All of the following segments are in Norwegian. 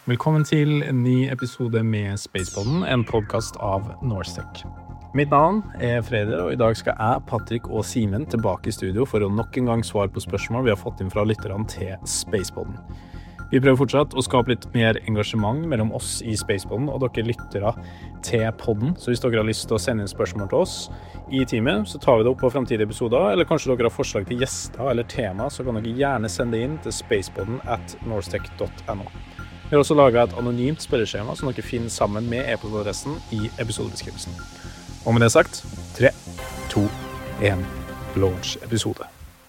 Velkommen til en ny episode med Spacepodden, en podcast av Norstech. Mitt navn Freder, og i dag skal jeg, Patrick og Simen tilbake i studio for å nok en gang svare på spørsmål vi har fått inn fra lytterne til Spacepodden. Vi prøver fortsatt å skape litt mer engasjement mellom oss i Spacepodden og dere lyttere til podden, så hvis dere har lyst til å sende inn spørsmål til oss i teamet, så tar vi det opp på fremtidige episoder, eller kanskje dere har forslag til gjester eller tema, så kan dere gjerne sende det inn til spacepodden@norstech.no. Vi har også laget et anonymt spørreskjema som dere finner sammen med e-postadressen i episodebeskrivelsen. Og med det sagt, 3, 2, 1, launch episode.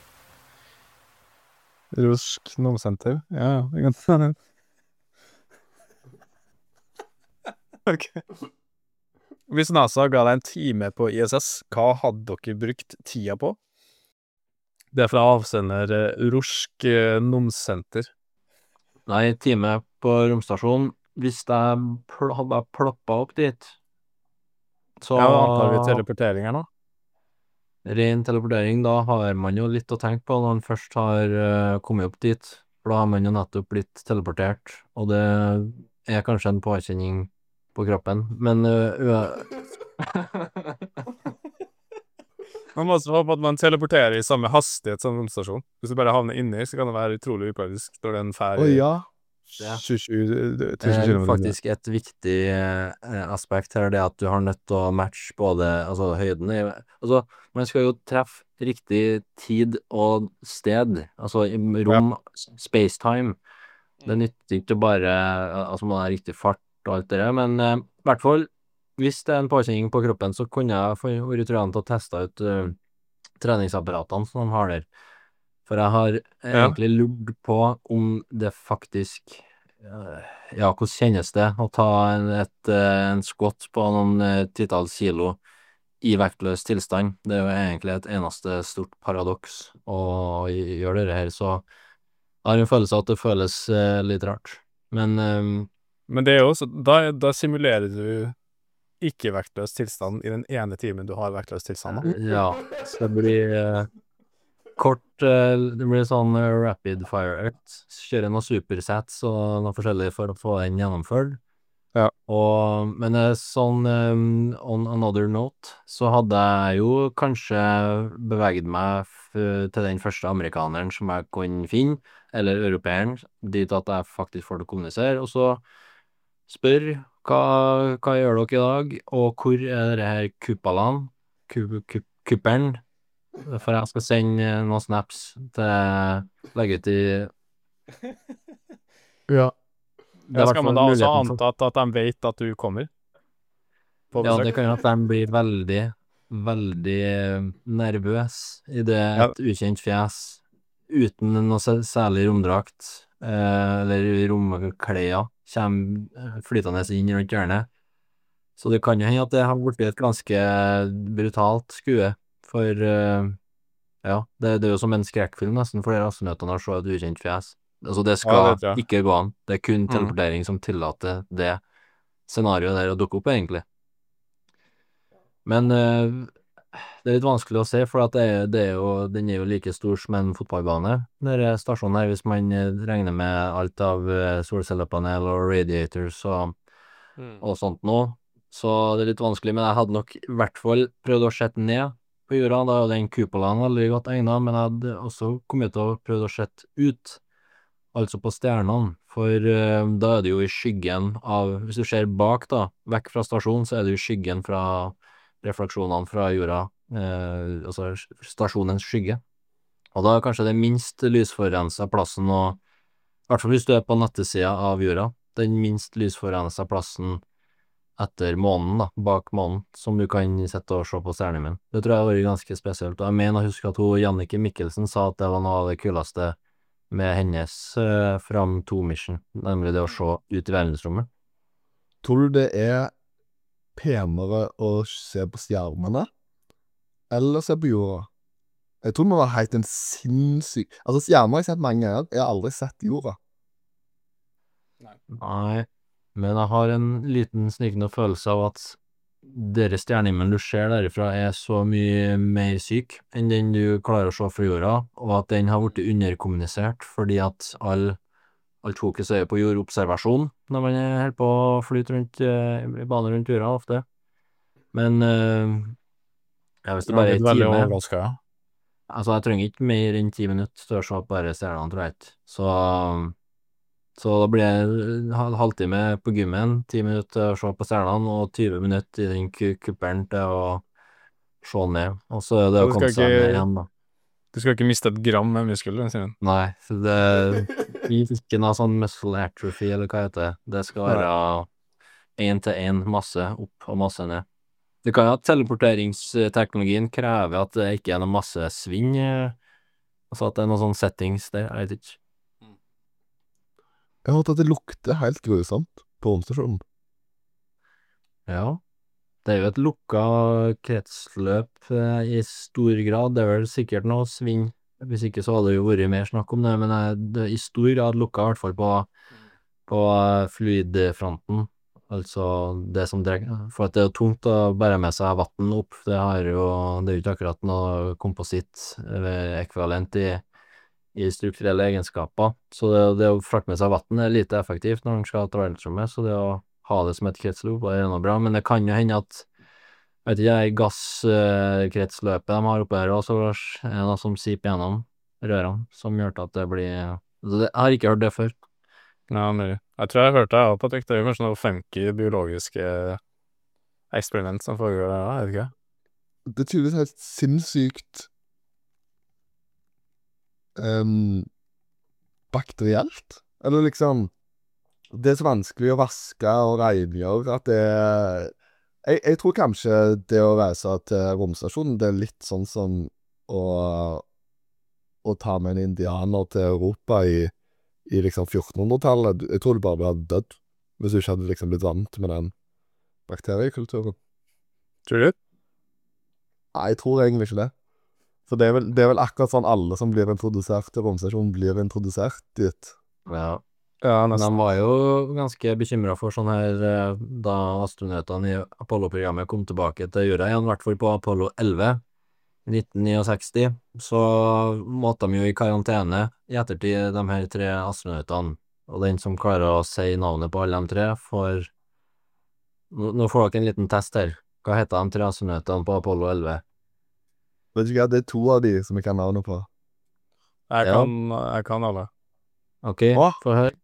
Rusk Nomsenter. Ja, det kan ta den. Ok. Hvis NASA ga deg en time på ISS, hva hadde dere brukt tida på? Det fra avsender Rusk Nomsenter. Nei, time på romstasjonen. Hvis jeg hadde ploppet opp dit, så Ja, da antar vi teleportering her nå. ren teleportering, da har man jo litt å tenke på når man først har kommet opp dit. For da har man jo nettopp blitt teleportert, og det kanskje en påkjenning på kroppen. Men Man må også håpe at man teleporterer i samme hastighet som romstasjon. Hvis du bare havner inni, så kan det være utrolig upraktisk når den fær i ja. 27 000 kilometer. faktisk et viktig aspekt her, det at du har nødt til å matche både høyden altså, man skal jo treffe riktig tid og sted, altså i rom, space-time. Det nytter ikke bare, man har riktig fart og alt det der, men i hvert fall, hvis det en påkjenning på kroppen, så kunne jeg vært truende til å teste ut treningsapparatene som de har der. For jeg har egentlig lurt på om det faktisk hvordan kjennes det å ta en squat på noen titalls kilo i vektløs tilstand. Det jo egentlig et eneste stort paradoks å gjøre det her, så jeg har en følelse av at det føles litt rart. Men det jo også, da simulerer du ikke vektløs tilstand i den ene timen du har vektløs tilstand. Ja, så det blir kort, det blir sånn rapid fire økt. Kjøre noen supersets og noe forskjellig for å få den gjennomført. Ja. Men sånn on another note, så hadde jeg jo kanskje beveget meg til den første amerikaneren som jeg kunne finne, eller europeeren, dit at jeg faktisk får det å kommunisere, og så spør hva gjør dere i dag, og hvor det her kuppalene, kuppelen, for jeg skal sende noen snaps til legge ut i Ja. Det skal man da også anta at de vet at du kommer på besøk? Ja, det kan jo at de blir veldig, veldig nervøs i det et ukjent fjes, uten noe særlig romdrakt, eller romklær, kommer flytende inn rundt hjørnet. Så det kan jo hende at det har blitt et ganske brutalt skue, for det jo som en skrekkfilm nesten for dere astronøtene å se et ukjent fjes. Altså det skal ikke gå an. Det kun teleportering som tillater det scenarioet der å dukke opp egentlig. Men det litt vanskelig å se, for at den jo like stor som en fotballbane, den stasjonen her, hvis man regner med alt av solcellepanel og radiators og sånt nå. Så det litt vanskelig, men jeg hadde nok i hvert fall prøvd å sette ned på jorda. Da den kupolen veldig godt egnet, men jeg hadde også kommet til å prøve å sette ut, altså på stjernene, for da det jo i skyggen av, hvis du ser bak da, vekk fra stasjonen, så det jo i skyggen fra refleksjonene fra jorda, altså stasjonens skygge. Og da kanskje det minst lysforurenset plassen, og i hvert fall hvis du på nettesida av jorda, den minst lysforurenset plassen etter månen da, bak månen, som du kan sette og se på stjernehimmelen. Det tror jeg har vært ganske spesielt, og jeg mener å huske at Jannicke Mikkelsen sa at det var noe av det kuleste med hennes Fram 2-mission, nemlig det å se ut i verdensrommet. Tror du det penere å se på stjernene, eller se på jorda? Jeg tror det må være helt en sinnssyk... Altså, stjerner har jeg sett mange ganger, jeg har aldri sett jorda. Nei, men jeg har en liten snikende følelse av at dere stjernehimmelen du ser derifra så mye mer syk enn den du klarer å se fra jorda, og at den har blitt underkommunisert fordi at alle alt fokus er jo på jordobservasjon når man holder på å flyte rundt i bane rundt jorda ofte. Men ja, hvis det Du har bare er blitt en veldig time, overraska, ja. altså jeg trenger ikke mer enn 10 minutter til å se på bare stjernene, tror jeg ikke. Så da blir det en halvtime på gymmen, 10 minutter til å se på stjernene, og 20 minutter i den kuppelen til å se ned. Og så er det Så å du komme skal seg ned ikke, igjen, da. du skal ikke miste et gram med muskel, Simen? Nei, så det ikke noe sånn muscle atrophy, eller hva heter det. Det skal Nei. være 1-til-1 masse opp og masse ned. Det kan jo at teleporteringsteknologien krever at det ikke er noe masse svinn, altså at det er noen sånne settings der, jeg vet ikke. Jeg har hørt at det lukter helt grusomt på romstasjonen. Ja, det er jo et lukka kretsløp i stor grad, det er vel sikkert noe svinn, hvis ikke så hadde det jo vært mer snakk om det, men det er i stor grad lukka, i hvert fall på fluidfronten, altså det som for at det er jo tungt å bære med seg vatten opp, det er jo ikke akkurat noe kompositt ekvivalent i strukturelle egenskaper, så det å frakte med seg vatten er lite effektivt når man skal ta verdensrommet, så det å ha det som et kretsløp er noe bra, men det kan jo hende at, vet ikke jeg, gasskretsløpet de har oppe her, og så er det noe som siper gjennom rørene, som gjør til at det blir, jeg har ikke hørt det før. Ja, mulig. Jeg tror jeg hørte det, Patrick. Det er jo kanskje noe funky biologiske eksperiment som foregår der, jeg vet ikke. Det er tydeligvis helt sinnssykt bakterielt. Eller liksom det er så vanskelig å vaske og rengjøre at jeg tror kanskje det å reise til romstasjonen, det er litt sånn som å ta med en indianer til Europa i liksom 1400-tallet. Jeg tror du bare hadde dødd hvis du ikke hadde liksom blitt vant med den bakteriekulturen. Tror du? Nei, jeg tror egentlig ikke det. For det er vel akkurat sånn alle som blir introdusert til romstasjonen, blir introdusert dit. Ja. Ja, De nesten. var jo ganske bekymret for sånn her da astronautene i Apollo-programmet kom tilbake til jorda igjen, i hvert fall på Apollo 11 i 1969, så måtte de jo i karantene i ettertid, de her 3 astronautene, og den som klarer å si navnet på alle de 3 får nå får dere en liten test her. Hva heter de 3 astronautene på Apollo 11? Vet ikke hva, det er 2 av de som jeg kan navnet på. Jeg Ja. kan alle. Ok, Åh. få høre.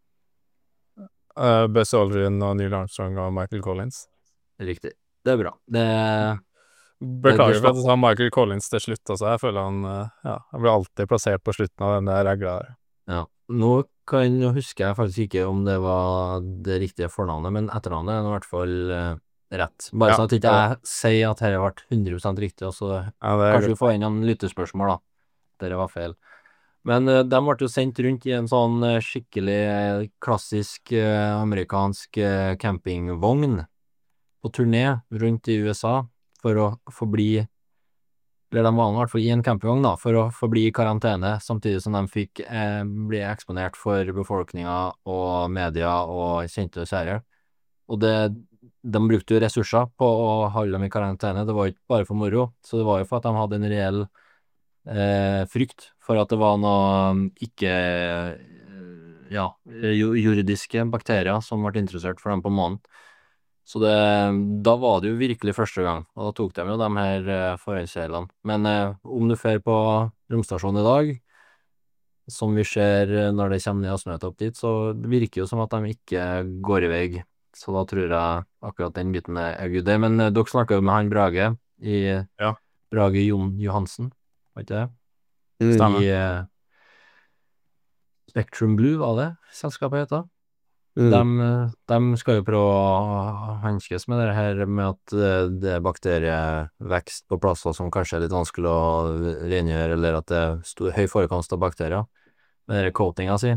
Buzz Aldrin og Neil Armstrong og Michael Collins. Riktig. Det er bra. Beklager det for at jeg sa Michael Collins til slutt, altså. Jeg føler han blir alltid plassert på slutten av den der regla der. Ja. Nå husker jeg faktisk ikke om det var det riktige fornavnet, men etternavnet er nå i hvert fall rett. Bare Ja, så at ikke jeg sier at dette ble 100% riktig, og så Ja, det er kanskje vi får inn noen lyttespørsmål, da. Dette var feil. Men de ble jo sendt rundt i en sånn skikkelig klassisk amerikansk campingvogn på turné rundt i USA for å forbli, eller de var i hvert fall i en campingvogn da, for å forbli i karantene, samtidig som de fikk bli eksponert for befolkninga og media og kjente og kjære. Og de brukte jo ressurser på å holde dem i karantene, det var ikke bare for moro, så det var jo for at de hadde en reell frykt for at det var noe ikke jordiske bakterier som ble interessert for dem på månen. Så da var det jo virkelig første gang, og da tok de jo de her forhåndsseilene. Men om du fer på romstasjonen i dag, som vi ser når det kommer nye astronauter opp dit, så det virker jo som at de ikke går i vei. Så da tror jeg akkurat den biten er good. Men dere snakket jo med han Brage Ja. Brage Johansen, var ikke det? Stemmer. I Spectrum Blue, var det selskapet heter? De skal jo prøve å hanskes med det her med at det er bakterievekst på plasser som kanskje er litt vanskelig å rengjøre, eller at det er høy forekomst av bakterier med denne coatinga si.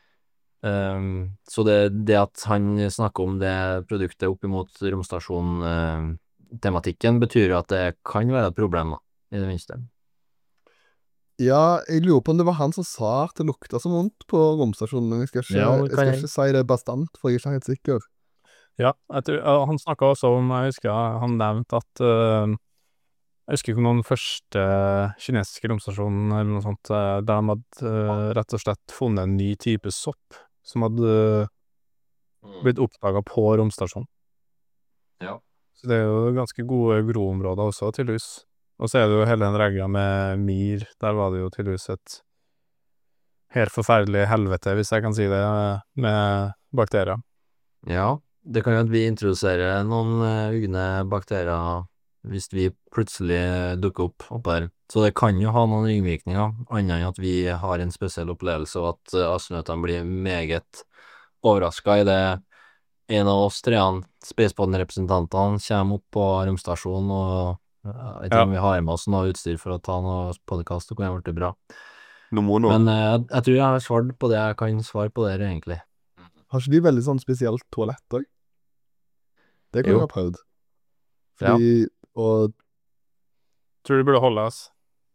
Så det at han snakker om det produktet opp imot romstasjon-tematikken, betyr jo at det kan være et problem, da, i det minste. Ja, jeg lurer på om det var han som sa at det lukta så vondt på romstasjonen, men jeg skal ikke si det bastant, for jeg er ikke helt sikker. Ja, han snakket også om, jeg husker han nevnte at jeg husker ikke om den første kinesiske romstasjonen eller noe sånt, der de hadde rett og slett funnet en ny type sopp som hadde blitt oppdaget på romstasjonen. Ja. Så det er jo ganske gode groområder også, tydeligvis. Og så er det jo hele den regla med Mir, der var det jo tydeligvis et helt forferdelig helvete, hvis jeg kan si det, med bakterier. Ja, det kan jo at vi introduserer noen ugne bakterier hvis vi plutselig dukker opp oppå her. Så det kan jo ha noen ringvirkninger, annet enn at vi har en spesiell opplevelse, og at astronøtene blir meget overrasket i det en av oss treene, Spacepodden-representantene, kommer opp på romstasjonen, og jeg vet ikke Ja. om vi har med oss noe utstyr for å ta noe podcast, det kunne vært bra. Nå må noe. Men jeg tror jeg har svart på det jeg kan svare på der, egentlig. Har ikke de veldig sånn spesielt toalett også? Det kan Jo. jeg ha prøvd. Fordi, og Tror du burde holde oss.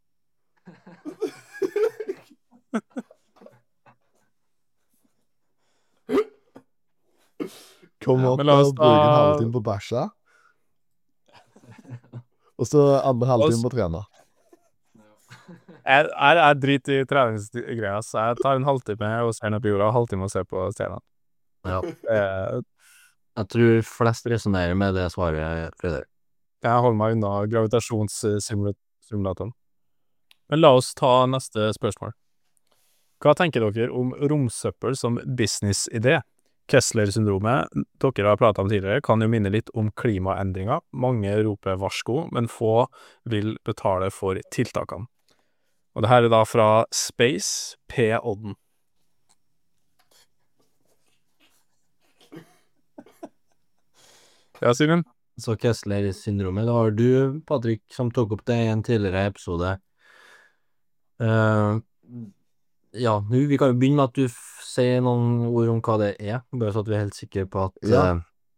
komme Ja, opp men la der oss og bruke en ta- halvtime på å bæsje. Og så andre halvtime på å trene. Jeg driter i treningsgreia, så jeg tar en halvtime og ser ned på jorda, og halvtime og ser på stjernene. Ja. Eh, Jeg tror flest resonerer med det svaret, Freder. Jeg holder meg unna gravitasjonssimulatoren. Men la oss ta neste spørsmål. Hva tenker dere om romsøppel som businessidé? Kessler-syndromet, dere har pratet om tidligere, kan jo minne litt om klimaendringer. Mange roper varsko, men få vil betale for tiltakene. Og det her er da fra Space P. Odden. Ja, Simen? Så Kessler-syndromet, da har du, Patrick, som tok opp det i en tidligere episode. Ja, vi kan jo begynne med at du sier noen ord om hva det er, bare så at vi er helt sikre på at Ja.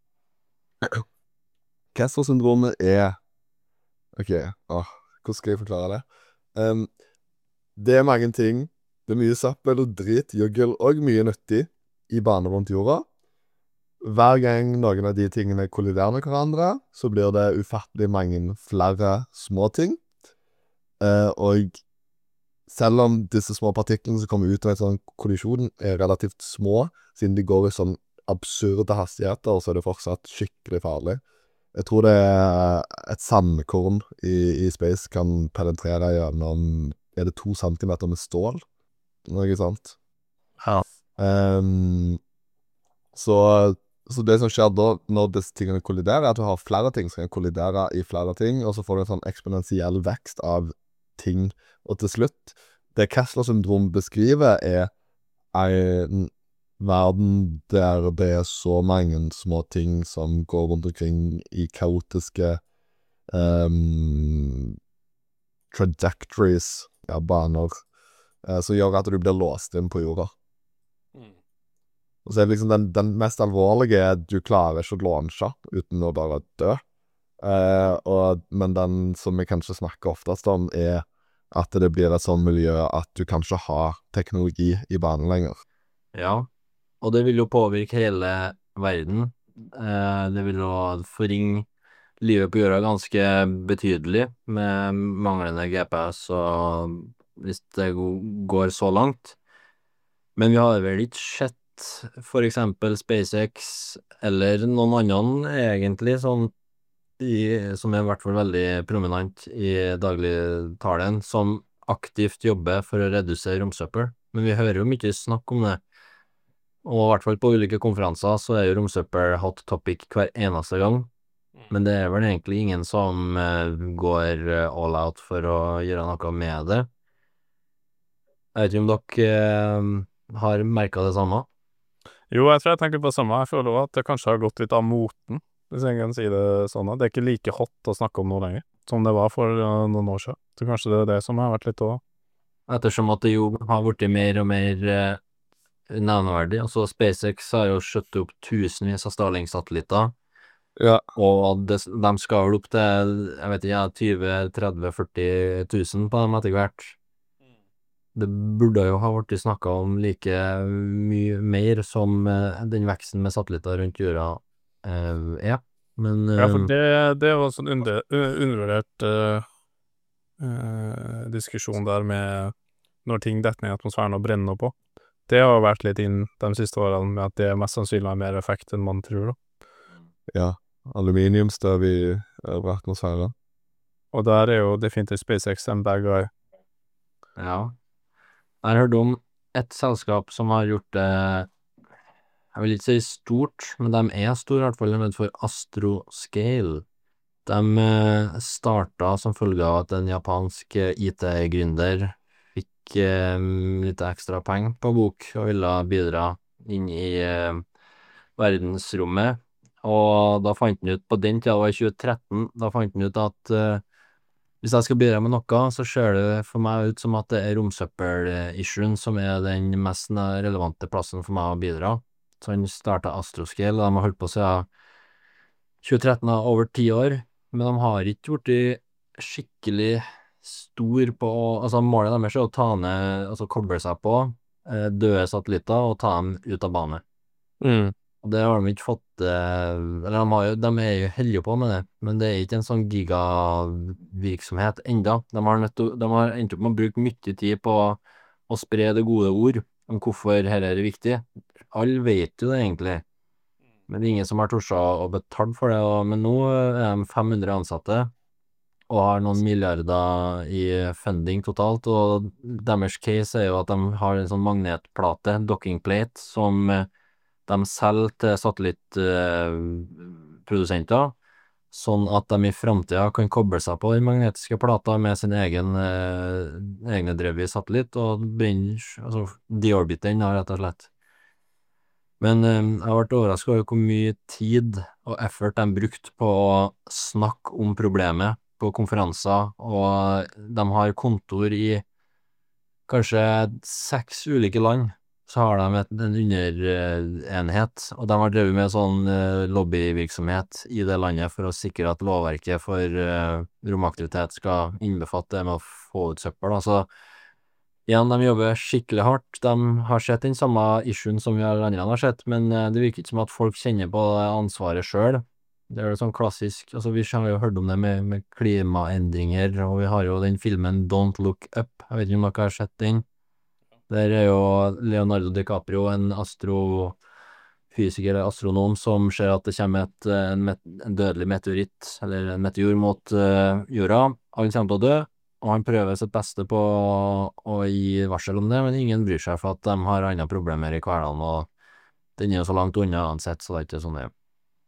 Kessler-syndromet er Ok, hvordan skal jeg forklare det? Det er mange ting. Det er mye søppel og drit, juggel og mye nyttig i bane rundt jorda. Hver gang noen av de tingene kolliderer med hverandre, så blir det ufattelig mange flere små ting. Og selv om disse små partiklene som kommer ut av en sånn kollisjon er relativt små, siden de går i sånn absurde hastigheter, så er det fortsatt skikkelig farlig. Jeg tror det er et sandkorn i space kan penetrere gjennom, er det 2 centimeter med stål? Noe sånt. Ja. Så det som skjer da, når disse tingene kolliderer, er at du har flere ting som kan kollidere i flere ting, og så får du en sånn eksponentiell vekst av ting. Og til slutt, det Kessler-syndrom beskriver, er en verden der det er så mange små ting som går rundt omkring i kaotiske trajectories, baner, som gjør at du blir låst inn på jorda. Og så er det liksom den mest alvorlige er at du klarer ikke å launche uten å bare dø. Men den som vi kanskje snakker oftest om, er at det blir et sånn miljø at du kan ikke ha teknologi i banen lenger. Ja, og det vil jo påvirke hele verden. Det vil jo forringe livet på jorda ganske betydelig med manglende GPS og hvis det går så langt. Men vi har vel ikke sett for eksempel SpaceX eller noen andre egentlig som er i hvert fall veldig prominent i dagligtalen, som aktivt jobber for å redusere romsøppel. Men vi hører jo mye snakk om det. Og i hvert fall på ulike konferanser så er jo romsøppel hot topic hver eneste gang. Men det er vel egentlig ingen som går all out for å gjøre noe med det. Jeg vet ikke om dere har merket det samme? Jo, jeg tror jeg tenker på det samme. Jeg føler også at det kanskje har gått litt av moten, hvis jeg kan si det sånn. Det er ikke like hot å snakke om noe lenger, som det var for noen år siden. Så kanskje det er det som har vært litt også. Ettersom at det jo har blitt mer og mer nevneverdig. Altså SpaceX har jo skjøttet opp tusenvis av Starlink-satellitter, Ja. og de skal vel opp til, jeg vet ikke, 20, 30, 40 000 på dem etter hvert. Det burde jo ha vært snakket om like mye mer som den veksten med satellitter rundt jorda er. Men Ja, for det er jo en sånn undervurdert diskusjon der med når ting detter ned i atmosfæren og brenner på. Det har vært litt inn de siste årene med at det mest sannsynlig har mer effekt enn man tror, da. Ja. Aluminiumsstøv i øvre atmosfære. Og der er jo definitivt SpaceX en bad guy. Ja. Jeg har hørt om et selskap som har gjort det, jeg vil ikke si stort, men de er store i hvert fall, de heter for Astroscale. De starta som følge av at en japansk IT-gründer fikk litt ekstra penger på bok og ville bidra inn i verdensrommet. Og da fant han ut, på den tida, det var i 2013, da fant han ut at hvis jeg skal bidra med noe, så ser det for meg ut som at det er romsøppel-issuen som er den mest relevante plassen for meg å bidra. Så han starta Astroscale, og de har holdt på siden 2013, da, over 10 år, men de har ikke blitt skikkelig stor på, altså målet deres er å ta ned, altså koble seg på døde satellitter og ta dem ut av bane. Og det har de ikke fått, eller de er jo heldige på med det, men det er ikke en sånn gigavirksomhet enda. De har endt opp med å bruke mye tid på å spre det gode ord om hvorfor dette er viktig. Alle vet jo det egentlig, men det er ingen som har tort å betale for det, men nå er de 500 ansatte og har noen milliarder i funding totalt, og deres case er jo at de har en sånn magnetplate, docking plate, som de selger til satellittprodusenter, sånn at de i fremtiden kan koble seg på den magnetiske plata med sin egne drevet satellitt, og altså deorbite den, rett og slett. Men jeg har vært overrasket over hvor mye tid og effort de brukte på å snakke om problemet på konferanser, og de har kontor i kanskje 6 ulike land. Så har de en underenhet, og de har drevet med sånn lobbyvirksomhet i det landet for å sikre at lovverket for romaktivitet skal innbefatte det med å få ut søppel. Altså, igjen, de jobber skikkelig hardt. De har sett den samme issuen som vi alle andre har sett, men det virker ikke som at folk kjenner på det ansvaret selv. Det er jo sånn klassisk, altså vi har jo hørt om det med klimaendringer, og vi har jo den filmen Don't Look Up, jeg vet ikke om dere har sett den. Der er jo Leonardo DiCaprio en astrofysiker eller astronom som ser at det kommer en dødelig meteoritt, eller en meteor mot jorda. Han kommer til å dø, og han prøver sitt beste på å gi varsel om det, men ingen bryr seg for at de har andre problemer i hverdagen, og den er jo så langt unna ansett, så det er ikke sånn det er.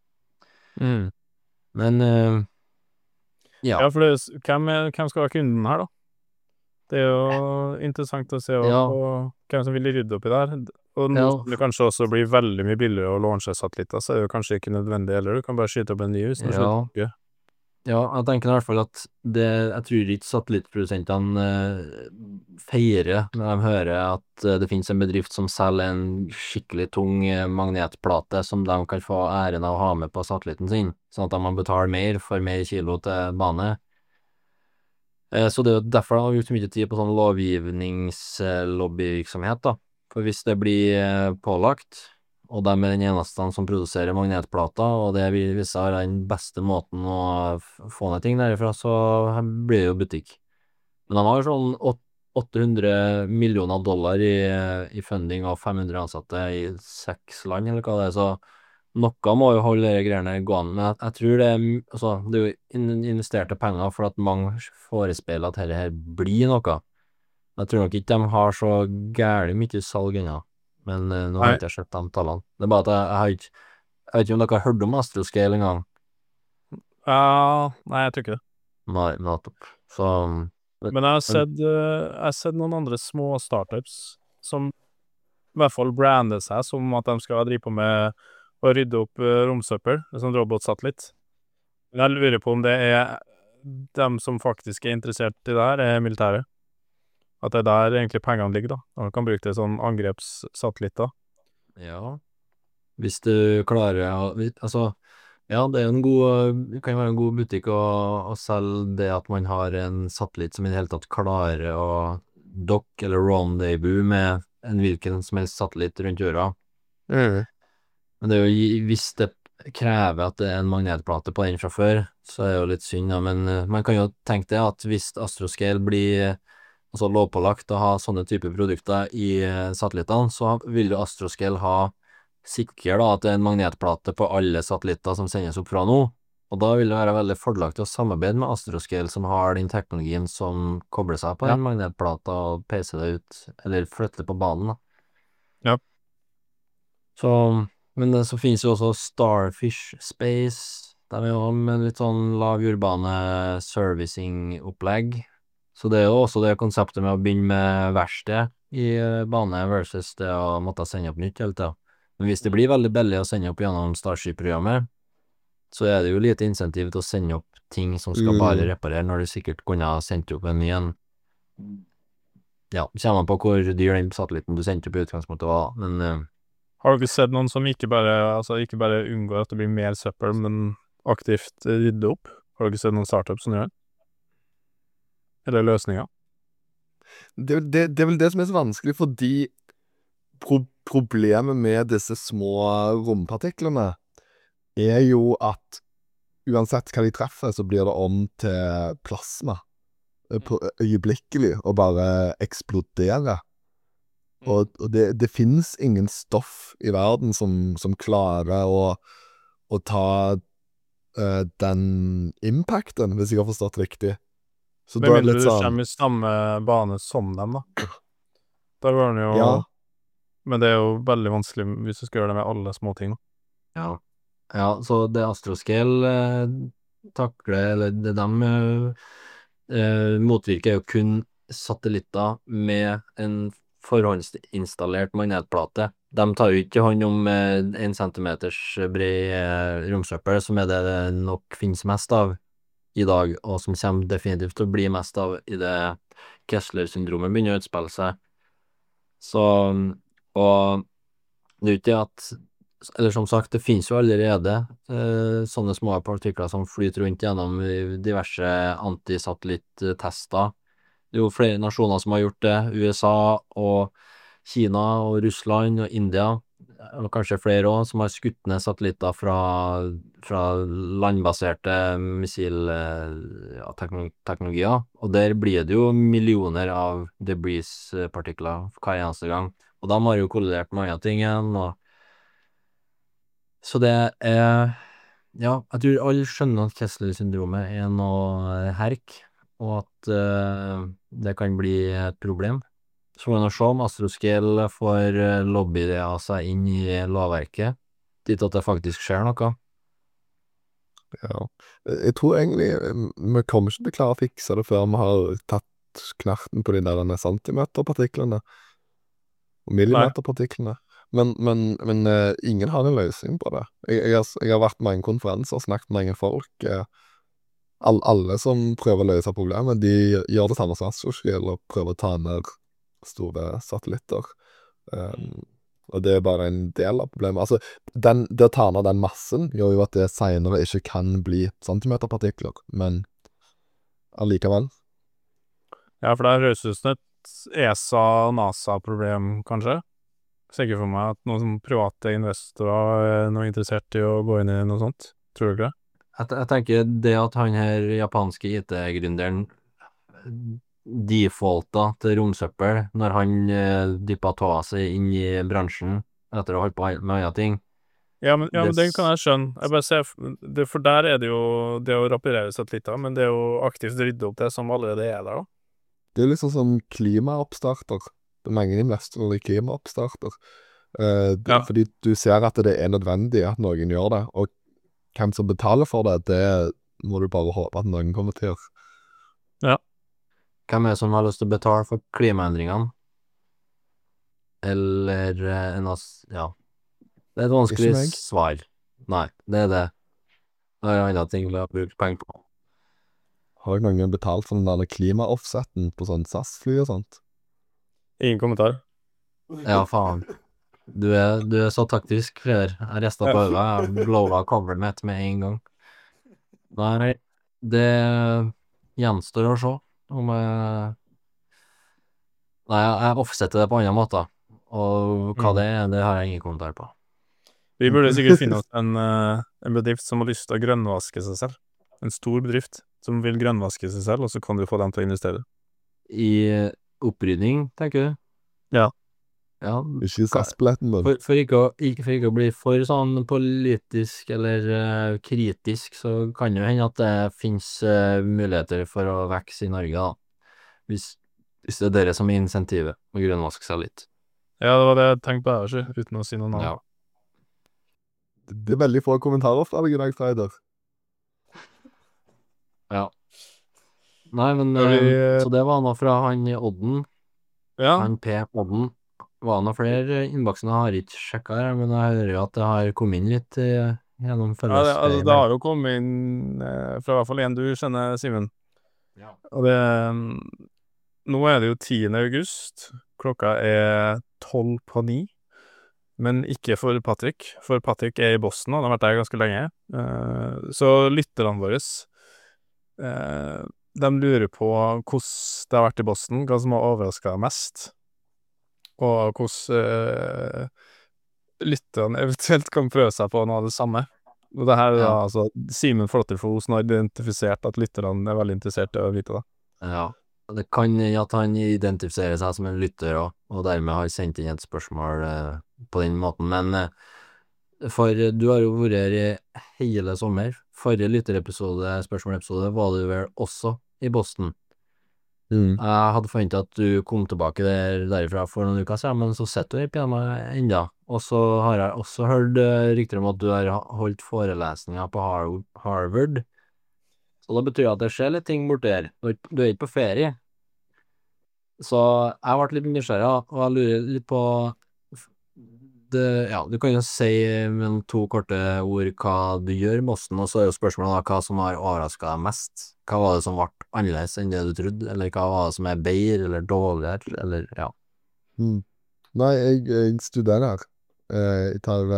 Men ja. Ja, for hvem skal være kunden her, da? Det er jo interessant å se på hvem som vil rydde opp i det her. Og nå det kanskje også blir veldig mye billigere å launche satellitter, så er det jo kanskje ikke nødvendig heller. Du kan bare skyte opp en ny hus. Ja, jeg tenker i hvert fall at jeg tror ikke satellittprodusentene feirer når de hører at det finnes en bedrift som selger en skikkelig tung magnetplate som de kan få æren av å ha med på satellitten sin, sånn at de må betale mer for mer kilo til bane. Så det er jo derfor de har brukt mye tid på sånn lovgivningslobbyvirksomhet, da. For hvis det blir pålagt, og de er den eneste som produserer magnetplater, og det viser seg den beste måten å få ned ting derifra, så blir det jo butikk. Men de har sånn 800 millioner dollar i funding og 500 ansatte i 6 land, eller hva det er, så noe må jo holde de greiene gående, men jeg tror det er jo investerte penger for at mange forespeiler at dette her blir noe. Jeg tror nok ikke de har så gærlig mye salg ennå, men nå har jeg ikke sett de tallene. Det er bare at jeg vet ikke om dere har hørt om Astroscale en gang? Nei, jeg tror ikke det. Nei, nettopp. Så... Men jeg har sett noen andre små startups som i hvert fall brander seg som at de skal drive på med å rydde opp romsøppel, sånn robotsatellitt. Men jeg lurer på om det er dem som faktisk er interessert i det her, er militære. At det er der egentlig pengene ligger, da. Og man kan bruke det som angrepssatellitter. Ja, hvis du klarer altså, ja, det er det kan være en god butikk å selge det at man har en satellitt som i det hele tatt klarer å dokke eller rendezvous med en hvilken som helst satellitt rundt jorda. Men det er jo, hvis det krever at det er en magnetplate på den fra før, så er det jo litt synd, da. Men man kan jo tenke det at hvis Astroscale blir altså lovpålagt å ha sånne typer produkter i satellittene, så vil jo Astroscale sikre da at det er en magnetplate på alle satellitter som sendes opp fra nå, og da vil det være veldig fordelaktig å samarbeide med Astroscale som har den teknologien som kobler seg på Ja. den magnetplata og peiser det ut, eller flytter på banen da. Ja. Så, men så finnes jo også Starfish Space, der er jo med litt sånn lav jordbane servicing-opplegg. Så det er jo også det konseptet med å begynne med verksted i bane versus det å måtte sende opp nytt hele tiden. Men hvis det blir veldig billig å sende opp gjennom Starship-programmet, så er det jo lite insentiv til å sende opp ting som skal bare reparere, når du sikkert kunne ha sendt opp en ny en. Ja, kommer man på hvor dyr den satellitten du sendte opp i utgangspunktet var, men Har dere sett noen som ikke bare unngår at det blir mer søppel, men aktivt rydder opp? Har dere sett noen startups som gjør det? Eller løsninger? Det er vel det som er så vanskelig, fordi problemet med disse små rompartiklene er jo at uansett hva de treffer, så blir det om til plasma på øyeblikkelig, og bare eksploderer. Og det finnes ingen stoff i verden som klarer å ta den impacten, hvis jeg har forstått riktig. Så Med da er det mindre litt du sånn, kommer i samme bane som dem, da. Da går den jo ja, Men det er jo veldig vanskelig hvis du skal gjøre det med alle små ting. ja. Ja, så det Astroscale takler, eller det de motvirker er jo kun satellitter med en forhåndsinstallert magnetplate. De tar jo ikke hånd om 1 centimeters bred romsøppel, som er det nok finnes mest av i dag, og som kommer definitivt til å bli mest av i det Kessler-syndromet begynner å utspille seg. Så, og det er jo ikke det at, eller som sagt, det finnes jo allerede sånne små partikler som flyter rundt gjennom diverse antisatellitt-tester. Det er jo flere nasjoner som har gjort det, USA og Kina og Russland og India, og kanskje flere også, som har skutt ned satellitter fra landbaserte missilteknologier, og der blir det jo millioner av debris-partikler hver eneste gang, og de har jo kollidert med andre ting igjen, og så det er, ja, jeg tror alle skjønner at Kessler-syndromet er noe herk, og at det kan bli et problem. Så må vi nå se om Astroscale får lobbyideer seg inn i lovverket, dit at det faktisk skjer noe. ja. Jeg tror egentlig vi kommer ikke til å klare å fikse det før vi har tatt knerten på de der centimeterpartiklene og millimeterpartiklene. Men ingen har en løsning på det. Jeg har vært på mange konferanser og snakket med mange folk. Alle som prøver å løse problemet, de gjør det samme som Astroscale og prøver å ta ned store satellitter. Og det er bare en del av problemet. Altså, det å ta ned den massen gjør jo at det senere ikke kan bli centimeterpartikler, men allikevel. Ja, for det høres ut som et ESA-NASA-problem, kanskje. Ser ikke for meg at noen private investorer er noe interessert i å gå inn i noe sånt. Tror du ikke det? Jeg tenker det at han her japanske IT-gründeren defaulta til romsøppel når han dyppet tåa seg inn i bransjen etter å ha holdt på med andre ting. Ja, men det kan jeg skjønne. Jeg bare ser, for der er det jo det å rapportere satellitter, men det er jo aktivt rydde opp det som allerede er der, da. Det er liksom som klimaoppstarter. Det er mange investorer i klimaoppstarter. Ja. Fordi du ser at det er nødvendig at noen gjør det, og hvem som betaler for det, det må du bare håpe at noen kommer til å gjøre. Ja. Hvem er det som har lyst til å betale for klimaendringene? Eller ja. Det er et vanskelig Ikke meg. svar. Nei, det er det. Det er andre ting vi har brukt penger på. Har jeg noen betalt for den der klimaoffsetten på sånn SAS-fly og sånt? Ingen kommentar. Ja, faen. Du er så taktisk, Freder. Jeg resta på øyet, jeg blowa coveret mitt med en gang. Nei, det gjenstår å se om jeg Nei, jeg offsetter det på andre måter. Og hva det er, det har jeg ingen kommentar på. Vi burde sikkert finne oss en bedrift som har lyst til å grønnvaske seg selv. En stor bedrift som vil grønnvaske seg selv, og så kan du få dem til å investere. I opprydning, tenker du? Ja. Ja, Ikke sassbilletten din. for ikke å bli for sånn politisk eller kritisk, så kan det jo hende at det finnes muligheter for å vokse i Norge, da. Hvis det er dere som er insentivet, å grønnvaske seg litt. Ja, det var det jeg tenkte på her, ikke? Uten å si noe navn. Ja. Det er veldig få kommentarer fra deg i dag, Freider. Ja. Nei, men Ja, så det var noe fra han Odden, ja. han P. Odden. Var det noe flere innboksen? Jeg har ikke sjekket her, men jeg hører jo at det har kommet inn litt gjennom Ja, felles det har jo kommet inn fra i hvert fall en du kjenner, Simen. Ja. Og nå er det jo 10. august. Klokka er 8:12, men ikke for Patrick. For Patrick er i Boston, og han har vært der ganske lenge. Så lytterne våre, de lurer på hvordan det har vært i Boston, hva som har overrasket deg mest, og hvordan lytterne eventuelt kan prøve seg på noe av det samme. Og det her er da, Ja. altså, Simen Flåtterfos har identifisert at lytterne er veldig interessert i å vite det. Ja. Det kan hende at han identifiserer seg som en lytter også, og dermed har sendt inn et spørsmål på den måten. Men for du har jo vært her i hele sommer. Forrige lytterepisode, spørsmålepisode, var du vel også i Boston. Jeg hadde forventet at du kom tilbake derifra for noen uker siden, men så sitter du her på meg enda. Og så har jeg også hørt rykter om at du har holdt forelesninger på Harvard. Så det betyr at det skjer litt ting borte her. Du er ikke på ferie. Så jeg ble litt nysgjerrig, og jeg lurer litt på ja, du kan jo si med 2 korte ord hva du gjør i Boston, og så er jo spørsmålet da hva som har overrasket deg mest. Hva var det som ble annerledes enn det du trodde, eller hva var det som er bedre eller dårligere, eller ja. Nei, jeg studerer her. Jeg tar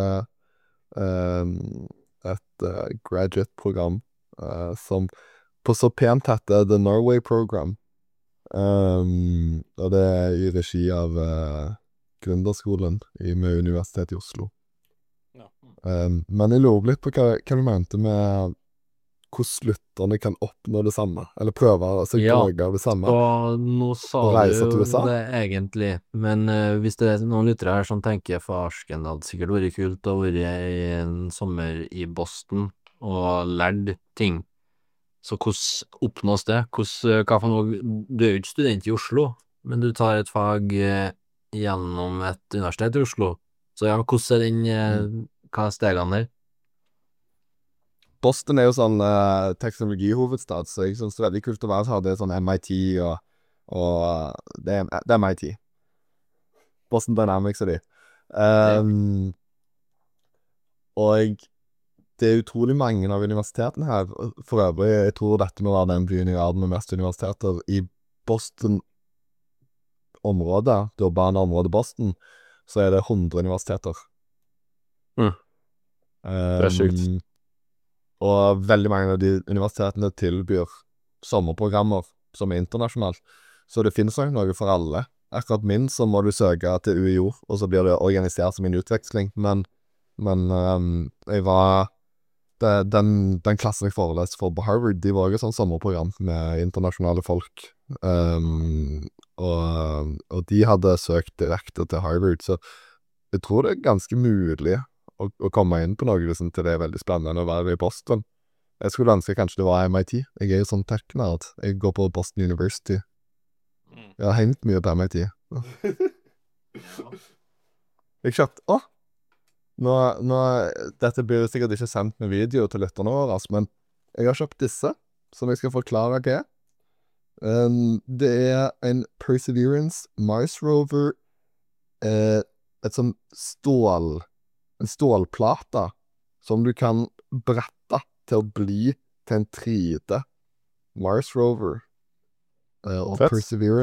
et graduate-program som på så pent heter The Norway Program. Og det er i regi av Gründerskolen med Universitetet i Oslo. Ja. Men jeg lurer litt på hva du mente med hvordan lytterne kan oppnå det samme, eller prøve seg på Ja, noe av det samme. og nå sa Og du reise til jo USA? det egentlig, men hvis det er noen lyttere her som tenker farsken, det hadde sikkert vært kult å være i en sommer i Boston og lært ting. Så hvordan oppnås det? Hva for noe? Du er jo ikke student i Oslo, men du tar et fag gjennom et universitet i Oslo. Så ja, hvordan er hva er stegene der? Boston er jo sånn teknologihovedstad, så jeg synes det er veldig kult å være her. Det er sånn MIT, og det er MIT. Boston Dynamics er de. Og det er utrolig mange av universitetene her. For øvrig, jeg tror dette må være den byen i verden med mest universiteter. I Boston-området, det urbane området Boston, så er det 100 universiteter. Det er sjukt. Og veldig mange av de universitetene tilbyr sommerprogrammer som er internasjonalt. Så det finnes nok noe for alle. Akkurat min så må du søke til UiO, og så blir det organisert som en utveksling. Men jeg var den klassen jeg foreleste for på Harvard, de var jo et sånt sommerprogram med internasjonale folk. Og de hadde søkt direkte til Harvard, så jeg tror det er ganske mulig å komme inn på noe liksom, til det er veldig spennende å være i Boston. Jeg skulle ønske kanskje det var MIT. Jeg er jo sånn tech-nerd. Jeg går på Boston University. Jeg har hengt mye på MIT. Jeg kjøpte dette blir sikkert ikke sendt med video til lytterne våre, men jeg har kjøpt disse, som jeg skal forklare hva er. Det er en Perseverance Mars Rover, et sånn en stålplate som du kan brette til å bli til en 3D Mars Rover. Og Fett.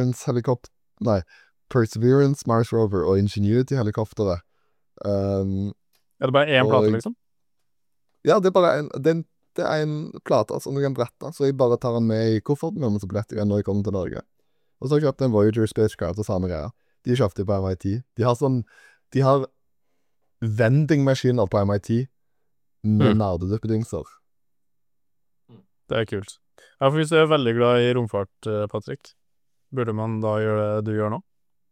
Perseverance Mars Rover og Ingenuity-helikopteret. Er det bare én plate, liksom? Ja, det er bare det er en plate som du kan brette, så jeg bare tar den med i kofferten min, så bretter jeg den når jeg kommer til Norge. Og så har jeg kjøpt en Voyager Spacecraft og samme greia. De kjøpte jeg på MIT. De har vendingmaskiner på MIT med nerdeduppedingser. Det er kult. Ja, for hvis du er veldig glad i romfart, Patrick, Burde man da gjøre det du gjør nå?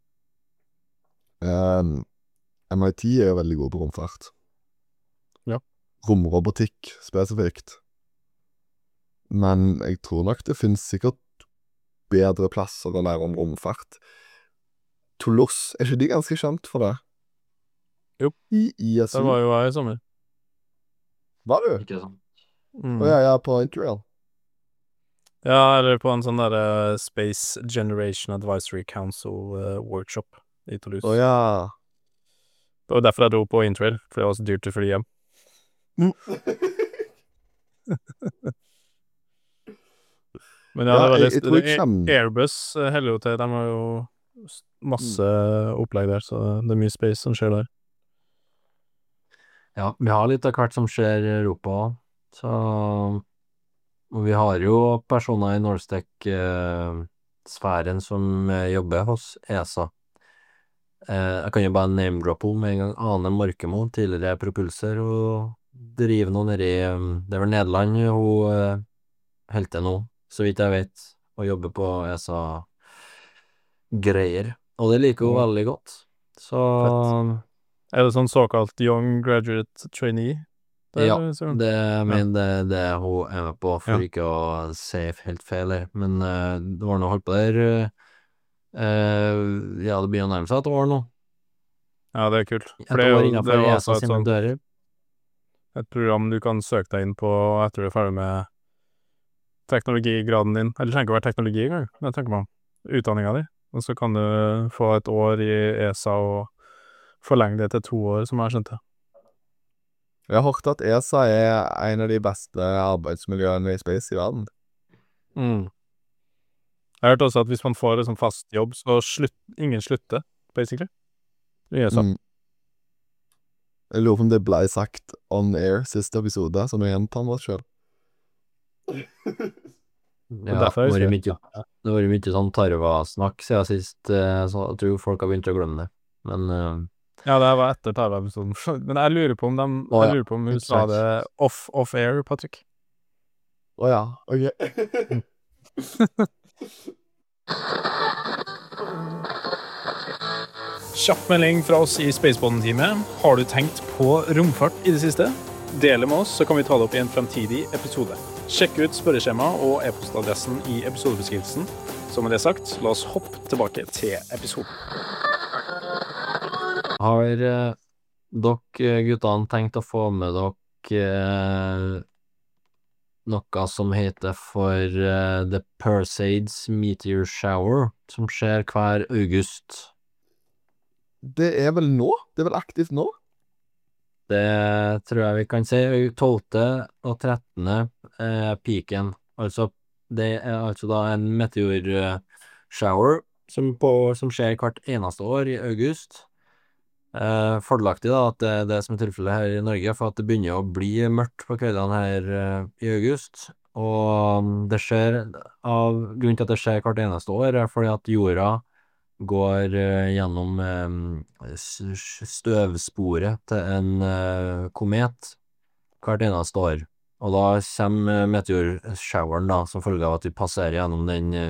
MIT er jo veldig god på romfart. Ja. Romrobotikk spesifikt. Men jeg tror nok det finnes sikkert bedre plasser å lære om romfart. Toulouse, er ikke de ganske kjent for det? Jo. I ISU. Der var jo jeg i sommer. Var du? Ikke sant? Ja, på Interrail. Ja, eller på en sånn der Space Generation Advisory Council workshop i Toulouse. Ja. Det var derfor jeg dro på Interrail, for det var så dyrt å fly hjem. Men ja, det var jeg tror jeg Airbus heller jo til, de har jo masse opplegg der, så det er mye space som skjer der. Ja, vi har litt av hvert som skjer i Europa også. Så, og vi har jo personer i Norstec-sfæren som jobber hos ESA. Jeg kan jo bare name-droppe med en gang Ane Markemo, tidligere propulser, og driver nå nede i, det er vel Nederland, hun helt til nå, så vidt jeg vet, og jobber på ESA-greier. Og det liker hun veldig godt. Så Er det sånn såkalt young graduate trainee? ja, men det hun er med på, for ikke å si helt feil her. Men det var noe holdt på der. Ja, det begynner å nærme seg et år nå. Ja, det er kult. Et år innenfor jo ESA sine dører. Et program du kan søke deg inn på etter du er ferdig med teknologigraden din. Eller det trenger ikke å være teknologi engang, men jeg tenker meg utdanninga di. Og så kan du få et år i ESA og forlenge det til 2 år, som jeg skjønte. Jeg har hørt at ESA er en av de beste arbeidsmiljøene i space i verden. Jeg har hørt også at hvis man får en sånn fast jobb, så ingen slutter, basically. I ESA. Jeg lurer på om det ble sagt on air siste episode, som jeg gjentar meg selv. Ja, det har vært mye sånn tarva-snakk siden sist, så jeg tror folk har begynt å glemme det. Men ja, det var etter tarva-episoden. Men jeg lurer på om hun sa det off-air, Patrick. Ja, ok. Kjapp melding fra oss i Spaceboden-teamet. Har du tenkt på romfart i det siste? Del det med oss, så kan vi ta det opp i en fremtidig episode. Sjekk ut spørreskjema og e-postadressen i episodebeskrivelsen. Så med det sagt, la oss hoppe tilbake til episoden. Har dere guttene tenkt å få med dere noe som heter for The Perseids Meteor Shower, som skjer hver august? Det er vel nå? Det er vel aktivt nå? Det tror jeg vi kan si. 12. og 13. Piken. Altså, det er altså da en meteor-shower som skjer hvert eneste år i august. Fordelaktig da, at det er det som er tilfellet her i Norge, for at det begynner å bli mørkt på kveldene her i august. Og det skjer grunnen til at det skjer hvert eneste år, er fordi at jorda går gjennom støvsporet til en komet hvert eneste år. Og da kommer meteorshoweren da, som følge av at vi passerer gjennom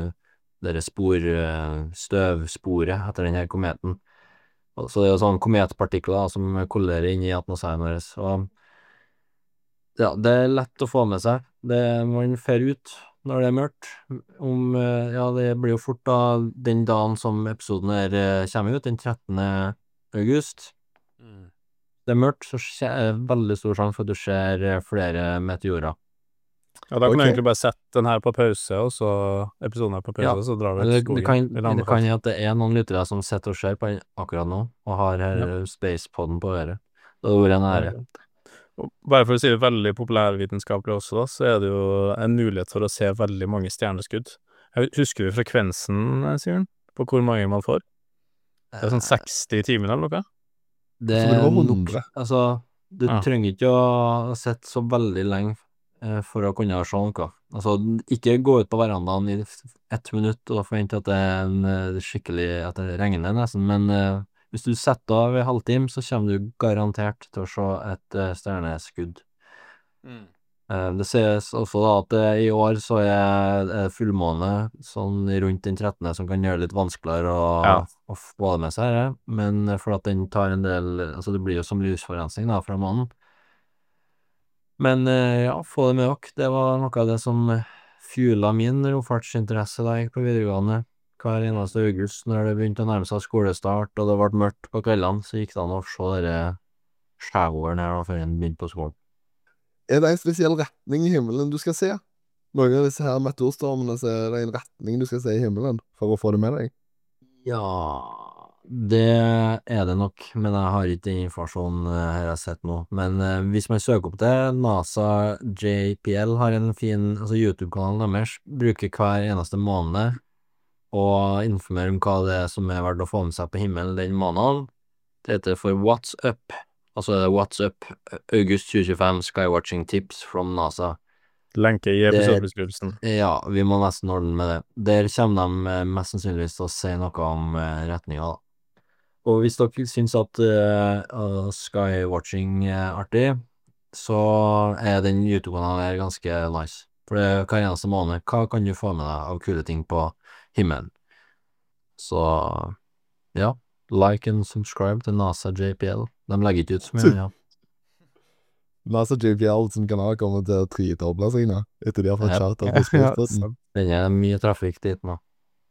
støvsporet etter denne kometen. Så det er jo sånn kometpartikler da, som kollerer inn i atmosfæren vår. Og ja, det er lett å få med seg. Man fer ut når det er mørkt. Ja, det blir jo fort da den dagen som episoden her kommer ut, den 13. august. Det er mørkt, så er det veldig stor sjanse for at du ser flere meteorer. Ja, da kan du egentlig bare sette den her på pause, og så episoden her på pause, så drar vi til skogen. Det kan jo at det er noen lyttere som sitter og ser på den akkurat nå, og har her Spacepodden på øret. Det hadde vært en ære. Bare for å si det veldig populærvitenskapelig også da, så er det jo en mulighet for å se veldig mange stjerneskudd. Husker du frekvensen, Siren? På hvor mange man får? Det er sånn 60 timer eller noe? Det er nok, altså, du trenger ikke å sette så veldig lenge for å kunne se noe. Altså, ikke gå ut på verandaen i 1 minutt og forvente at det er skikkelig, at det regner nesten, men hvis du setter av en halvtime, så kommer du garantert til å se et stjerneskudd. Det sies også da at i år så er fullmåne sånn rundt den 13., som kan gjøre det litt vanskeligere Ja. å få det med seg her, men for at den tar en del, altså det blir jo som lysforurensning da fra månen. Men ja, få det med dere. Det var noe av det som fuela min romfartsinteresse da jeg gikk på videregående. Hver eneste august når det begynte å nærme seg skolestart, og det ble mørkt på kveldene, så gikk det an å se dere skjævoren her da, før en begynte på skolen. Er det en spesiell retning i himmelen du skal se? Noen av disse her meteorstormene, så er det en retning du skal se i himmelen for å få det med deg. Ja, det er det nok, men jeg har ikke den informasjonen her jeg har sett nå. Men hvis man søker opp det, NASA JPL har en fin, altså YouTube-kanalen deres, bruker hver eneste måned og informerer om hva det er som er verdt å få med seg på himmelen den måneden. Det heter for What's Up, altså What's Up, august 2025, Skywatching Tips from NASA. Lenke i Det- episodebeskrivelsen. Ja, vi må nesten ordne med det. Der kommer de mest sannsynligvis til å si noe om retninga, da. Og hvis dere syns at skywatching er artig, så er den YouTube-kanalen her ganske nice. For det er hver eneste måned, hva kan du få med deg av kule ting på himmelen? Så ja, like and subscribe til NASA JPL. De legger ikke ut så mye, ja. NASA JPL sin kanal kommer til å tredoble seg nå, etter de har fått Ja. charter på Spaceboten. Den er mye trafikk dit nå.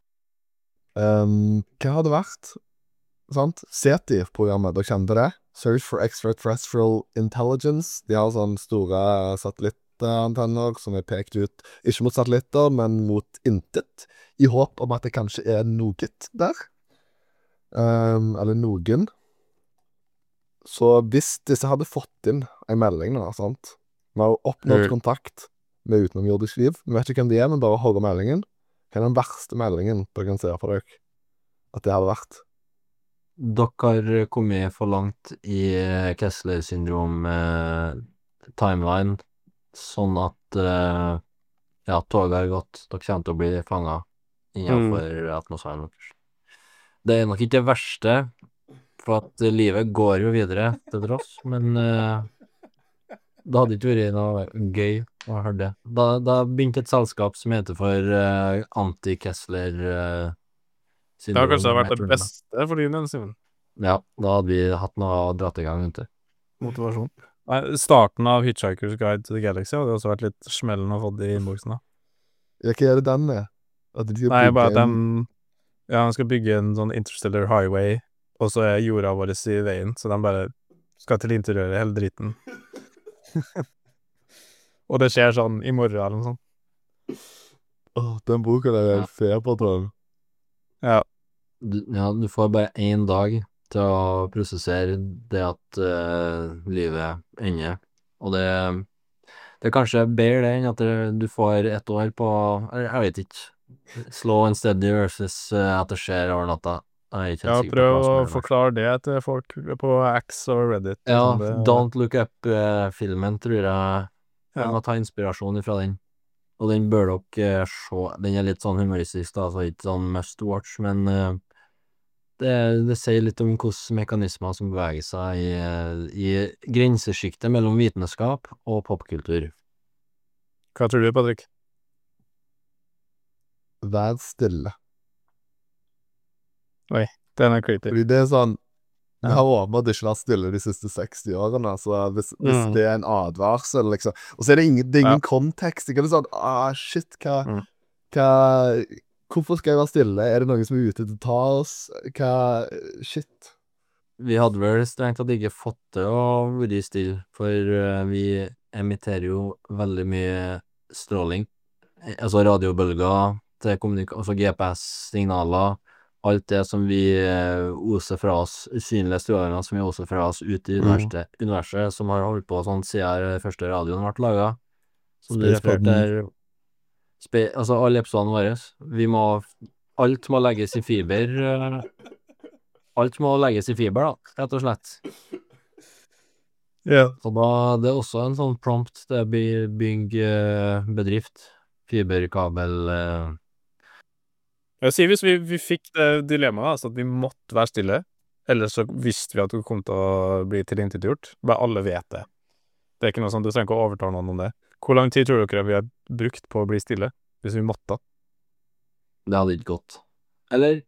Hva har det vært? Sant? SETI-programmet, dere kjenner det? Search for Extraterrestrial Intelligence. De har sånne store satellittantenner som er pekt ut, ikke mot satellitter, men mot intet, i håp om at det kanskje er noe der. Eller noen. Så hvis disse hadde fått inn en melding nå, sant? Vi har oppnådd kontakt med utenomjordisk liv. Vi vet ikke hvem de er, men bare hører meldingen. Hva er den verste meldingen dere kan se for dere at det hadde vært? Dere har kommet for langt i Kessler syndrom timeline, sånn at ja, toget har gått. Dere kommer til å bli fanget innenfor atmosfæren deres. Det er nok ikke det verste, for at livet går jo videre til tross, men det hadde ikke vært noe gøy å høre det. Da begynte et selskap som heter for Anti-Kessler Det har kanskje syndrom. vært det beste for din del, Simen. Ja, da hadde vi hatt noe å dra til gang rundt det. Motivasjon. Nei, starten av Hitchhiker's Guide to the Galaxy hadde også vært litt smellen å få i innboksen da. Ja, hva er det den er? At de skal Nei, bygge bare at en- de skal bygge en sånn interstellar highway, og så er jorda vår i veien, så de bare skal til interiøret hele dritten. Og det skjer sånn i morgen eller noe sånt. Den boka der er Ja. en feberdrøm. Ja, Du får bare én dag til å prosessere det at livet ender, og det er kanskje bedre det enn at du får et år på, eller jeg vet ikke, slow and steady versus at det skjer over natta. Jeg er ikke ja, helt sikker på prøv hva som å er det verste. forklare det til folk på X og Reddit. Ja, liksom, det- Don't Look Up-filmen tror jeg Ja. jeg må ta inspirasjon ifra den. Og den bør dere se. Den er litt sånn humoristisk, da, så ikke sånn must watch, men det sier litt om hvilke mekanismer som beveger seg i grensesjiktet mellom vitenskap og popkultur. Hva tror du, Patrick? Vær stille. Den er creepy. Fordi det er sånn Vi Ja. har åpenbart ikke vært stille de siste 60 årene, så hvis Mm. det er en advarsel, liksom. Og så er det ingen Ja. kontekst. Ikke? Det er sånn shit, Mm. Hvorfor skal jeg være stille? Er det noen som er ute til å ta oss? Shit. Vi hadde vel strengt tatt ikke fått til å være stille, for vi emitterer jo veldig mye stråling. Altså radiobølger til altså GPS-signaler. Alt det som vi oser fra oss, usynlige strålinger som vi oser fra oss ut i universet, som har holdt på sånn siden første radioen ble laget. Som du refererte til, altså alle episodene våre. Alt må legges i fiber. Alt må legges i fiber, da, rett og slett. Ja. Så da, det er også en sånn prompt til bygg bedrift. Fiberkabel. Jeg sier hvis vi fikk det dilemmaet, altså at vi måtte være stille, ellers så visste vi at det kom til å bli tilintetgjort. Bare alle vet det. Det er ikke noe sånn, du trenger ikke å overtale noen om det. Hvor lang tid tror dere vi har brukt på å bli stille, hvis vi måtte? Det hadde ikke gått. Eller,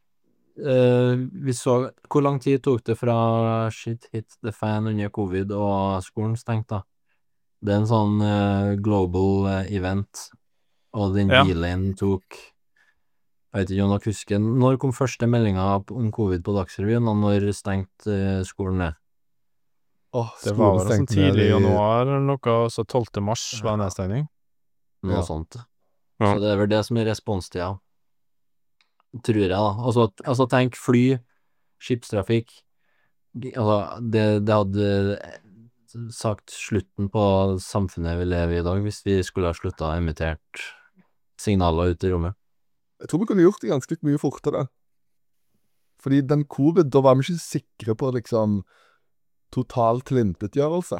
vi så, hvor lang tid tok det fra shit hit the fan under covid og skolen stengt da? Det en sånn global event, og den Ja. delayen tok, jeg vet ikke om dere husker, når kom første meldinga om covid på Dagsrevyen, og når stengt skolen ned? Det var vel sånn stengte tidlig i ned januar eller noe, så 12. mars var nedstengning. Noe Ja. sånt. Ja. Så det vel det som responstida, tror jeg da. Altså tenk fly, skipstrafikk, det hadde sagt slutten på samfunnet vi lever i dag, hvis vi skulle ha sluttet å emittert signaler ut i rommet. Jeg tror vi kunne gjort det ganske mye fortere. Fordi den covid, da var vi ikke sikre på liksom total tilintetgjørelse.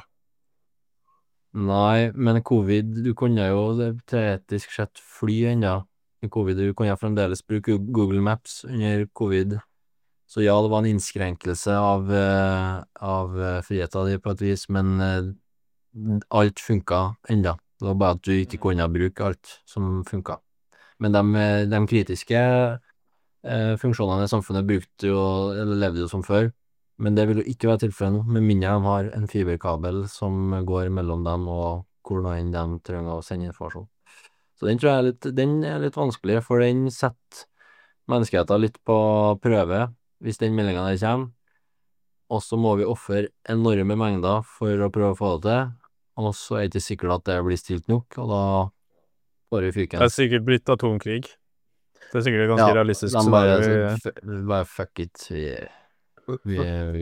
Nei, men covid, du kunne jo teoretisk sett fly enda i covid, du kunne fremdeles bruke Google Maps under covid. Så ja, det var en innskrenkelse av friheten din på et vis, men alt funka enda. Det var bare at du ikke kunne bruke alt som funka. Men de kritiske funksjonene i samfunnet brukte jo, eller levde jo som før. Men det vil jo ikke være tilfellet nå, med mindre de har en fiberkabel som går mellom dem og hvor nå enn de trenger å sende informasjon. Så den tror jeg den er litt vanskelig, for den setter menneskeheten litt på prøve hvis den meldingen der kommer. Og så må vi ofre enorme mengder for å prøve å få det til, og så er det ikke sikkert at det blir stilt nok, og da får vi Det fyken. er sikkert blitt atomkrig. Det er sikkert et ganske realistisk de scenario. bare fuck it. Vi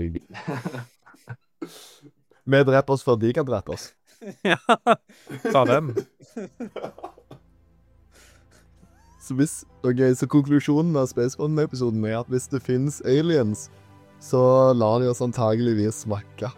Vi dreper oss før de kan drepe oss. Ja, ta den. Så konklusjonen av Spacebond-episoden er at hvis det finnes aliens, så lar de oss antageligvis smakke.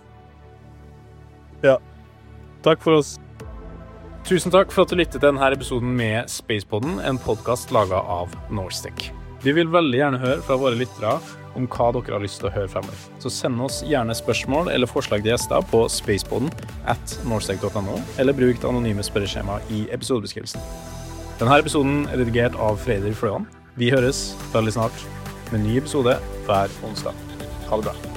Takk for oss. Tusen takk for at du lyttet til denne episoden med Spacepodden, en podcast laget av Norstec. Vi vil veldig gjerne høre fra våre lyttere om hva dere har lyst til å høre fremover. Så send oss gjerne spørsmål eller forslag til gjester på spacepodden@norstec.no, eller bruk det anonyme spørreskjema i episodebeskrivelsen. Denne episoden er redigert av Freider Fløan. Vi høres veldig snart med en ny episode hver onsdag. Ha det bra.